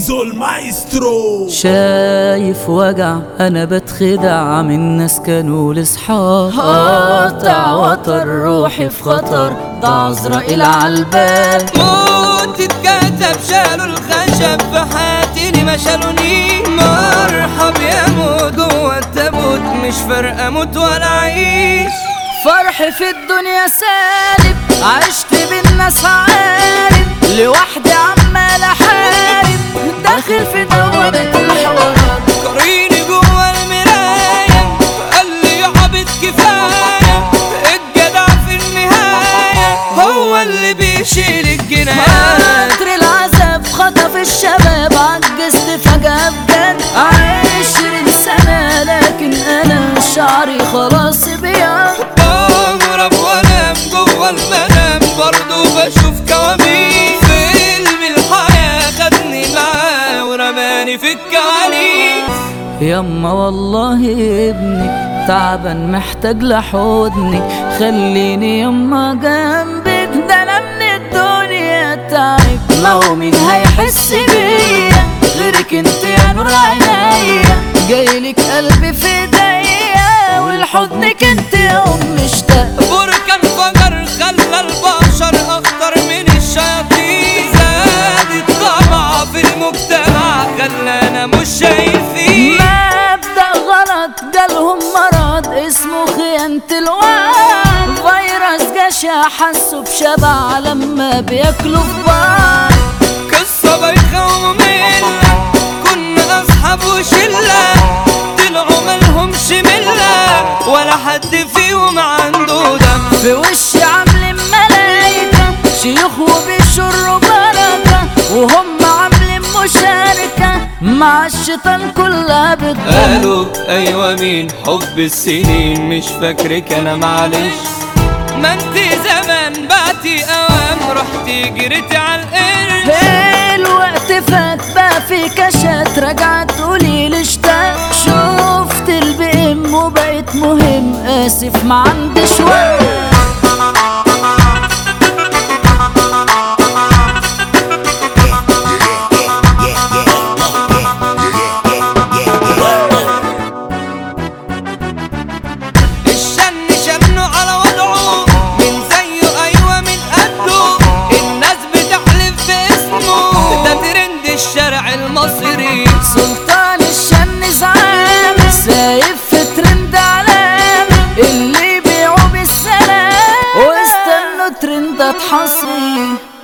زيزو المايسترو. شايف وجع انا بتخدع من ناس كانوا لصحاب، قاطع وتر روحي في خطر، ده عزرائيل عالبال. موت اتكتب شالوا الخشب في حياتي ما شالوني. مرحب يا موت جوه التابوت، مش فارقه اموت ولا اعيش. فرح في الدنيا سالب، عشت بالناس عارف، لوحدي عمال احارب، داخل في دوامة الحوارات. قريني جوه المراية قال لي يا عبد كفاية، الجدع في النهاية هو اللي بيشيل الجنايات. قطر العذاب خطف الشباب، عجزت فجأة بجد. 20 سنة لكن انا شعري خلاص بيض. بغرب وانام جوه المنام برضو بشوف كوابيس. فيلم الحياة خدني معاه ورماني في الكواليس. يما والله ابنك تعبان محتاج لحضنك، خليني يما جنبك، ده انا من الدنيا تعب. ما هو مين هيحس بيا غيرك انت يا نور عينيا، جايلك قلبي في ايديا، ولحضنك انت يا ام اشتاق. بركان فجر خلى البشر اخطر من الشياطين. زاد الطمع في المجتمع خلانا مش شايفين. مبدأ غلط جالهم مرض اسمه خيانة الوعد، فيروس جشع حسوا بشبع لما بياكلوا في بعض. قصة بايخة ومملة، كنا اصحاب وشلة، طلعوا مالهمش ملة، ولا حد فيهم عنده دم. في وشي عاملين ملايكة، شيوخ وبيشروا بركة، وهم عاملين مشاركة مع الشيطان كلها بتضم. قالوا ايوه مين حب السنين، مش فاكرك انا معلش. ما انت زمان بعتي اوام، رحتي جريتي على القرش. الوقت فات بقى في كاشات، رجعت تقولي اشتاق. شفت البي ام وبقيت مهم، اسف ما عنديش وقت. الشارع المصري سلطان الشن زعامة، سايب في ترند علامة، اللي بيعوا بالسلام واستنوا ترندات حصري.